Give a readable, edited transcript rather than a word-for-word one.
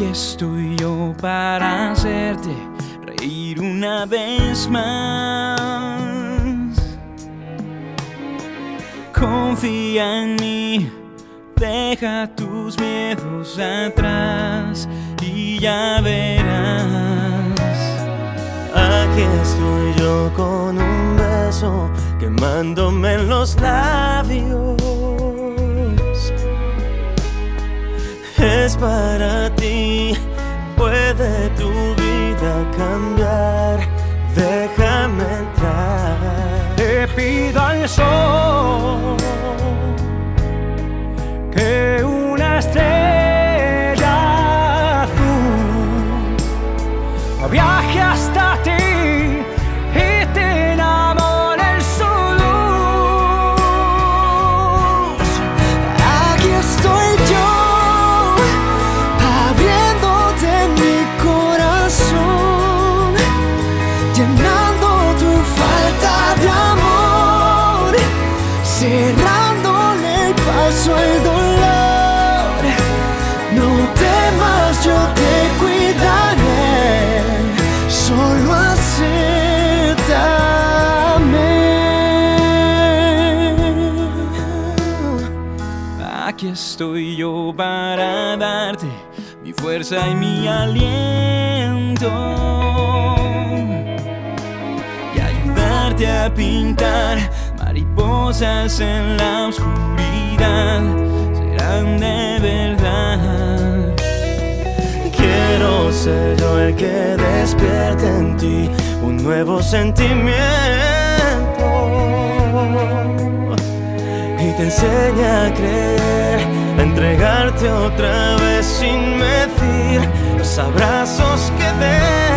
Aquí estoy yo para hacerte reír una vez más. Confía en mí, deja tus miedos atrás y ya verás. Aquí estoy yo con un beso quemándome en los labios. Es para ti, puede tu vida cambiar. Déjame entrar. Te pido al sol que una estrella azul viaje hasta ti y te enamore en su luz. Aquí estoy yo, abriéndote mi corazón, llenando tu falta de amor, cerrándole el paso al dolor. No temas, yo te cuidaré, solo acéptame. Aquí estoy yo para darte mi fuerza y mi aliento y ayudarte a pintar mariposas en la oscuridad. Serán de verdad. Quiero ser yo el que despierte en ti un nuevo sentimiento y te enseñe a creer, a entregarte otra vez sin medir los abrazos que des.